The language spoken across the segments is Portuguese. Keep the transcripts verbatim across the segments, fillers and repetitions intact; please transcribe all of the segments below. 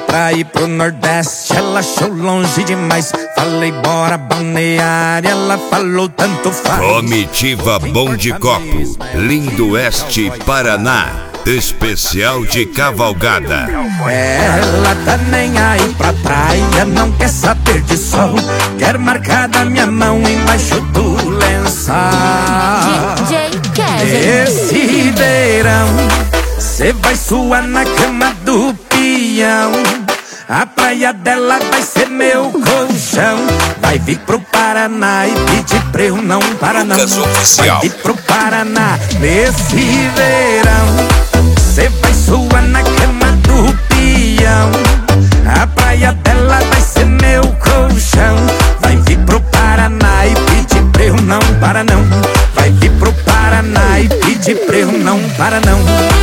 pra ir pro Nordeste, ela achou longe demais. Falei bora balneária, ela falou tanto faz. Comitiva Bom de Copo, Lindo Oeste, Paraná, especial de cavalgada. Ela tá nem aí pra praia, não quer saber de sol, quer marcar da minha mão embaixo do lençol. D J Kevin. Esse verão cê vai suar na cama do peão. A praia dela vai ser meu colchão. Vai vir pro Paraná e pedir pra eu não para não. Vai vir pro Paraná nesse verão. Cê vai suar na cama do peão. A praia dela vai ser meu colchão. Vai vir pro Paraná e pedir pra eu não para não. Vai vir pro Paraná e pedir pra eu não para não.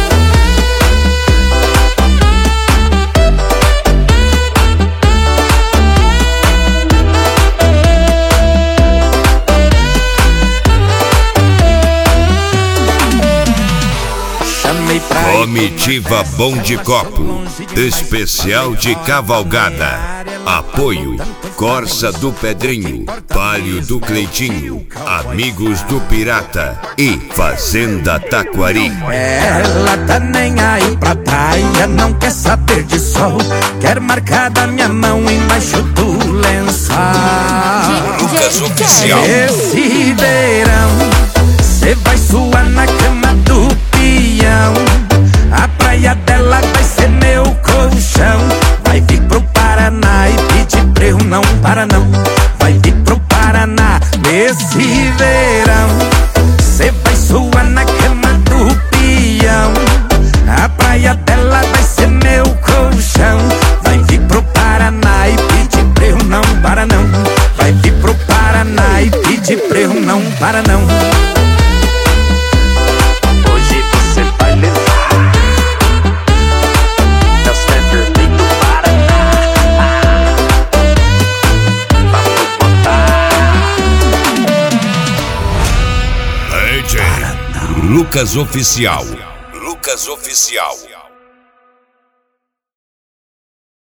Comitiva Bom de Copo, especial de cavalgada. Apoio Corsa do Pedrinho, Palio do Cleitinho, Amigos do Pirata e Fazenda Taquari. Ela tá nem aí pra praia, não quer saber de sol, quer marcar da minha mão embaixo do lençol. Lucas Oficial. Esse verão cê vai suar na cama do peão. A praia dela vai ser meu colchão. Vai vir pro Paraná e pedir pra eu não para não. Vai vir pro Paraná nesse verão. Cê vai suar na cama do peão. A praia dela vai ser meu colchão. Vai vir pro Paraná e pedir pra eu não para não. Vai vir pro Paraná e pedir pra eu não para não. Lucas Oficial. Lucas Oficial.